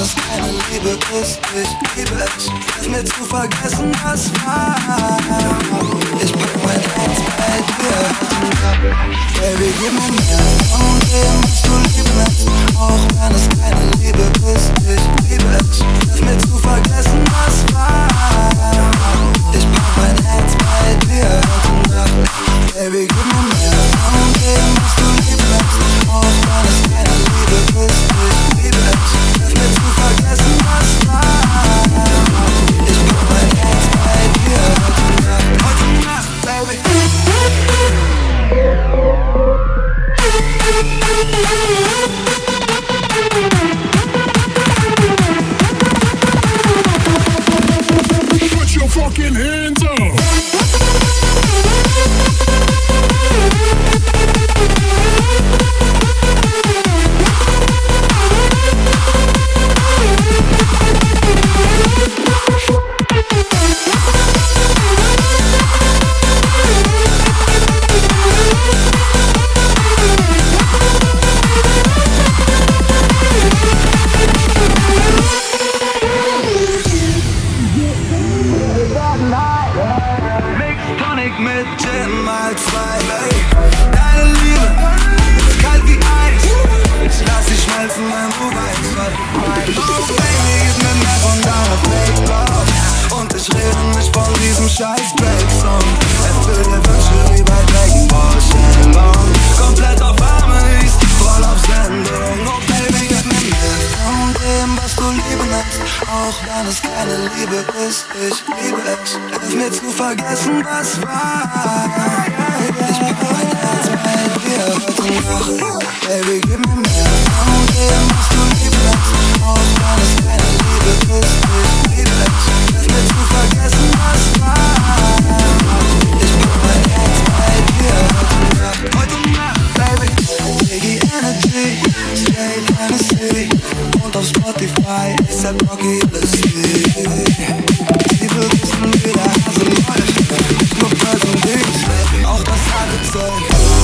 es keine Liebe ist, ich liebe es. Hilf mir zu vergessen, was war. Ich pack mein Herz bei dir. Baby, gib mir mehr von dem, was du lieben lässt. Auch wenn es keine Liebe ist, ich liebe es. Hilf mir zu vergessen, was war. Ich pack mein Herz bei dir heute Nacht. Baby, gib mir mehr von dem, was du lieben lässt. Auch wenn es keine Liebe ist, ich liebe es. Hilf mir zu vergessen, was war. Ich pack mein Herz bei dir heute Nacht, baby. Put your fucking hands up. Mit Gin mal zwei, deine Liebe ist kalt wie Eis. Ich lass dich schmelzen, wenn du weißt, was ich mein. Oh Baby, gib mir mehr von deiner Fake Love. Und ich rede nicht von diesem scheiß Drake-Song. Erfüll dir Wünsche wie bei Dragon Ball Shenlong. Komplett auf Arme, ich voll auf Sendung. Oh Baby, gib mir mehr von dem, was du lieben lässt. Auch wenn es keine Liebe ist, ich liebe es. Hilf mir zu vergessen, was war. Ich pack mein Herz bei dir heute Nacht. Baby, gib mir mehr von dem, was du lieben lässt. Auch wenn es keine Liebe ist, ich liebe es. Hilf mir zu vergessen, was war. Ich pack mein Herz bei dir heute Nacht, baby. Biggie Energy, Straight Hennessy. Und auf Spotify ist der Rocky Lustig. Sie will wissen, wie der Hase läuft. Nicht nur Preis und Dings, auch das harte Zeug.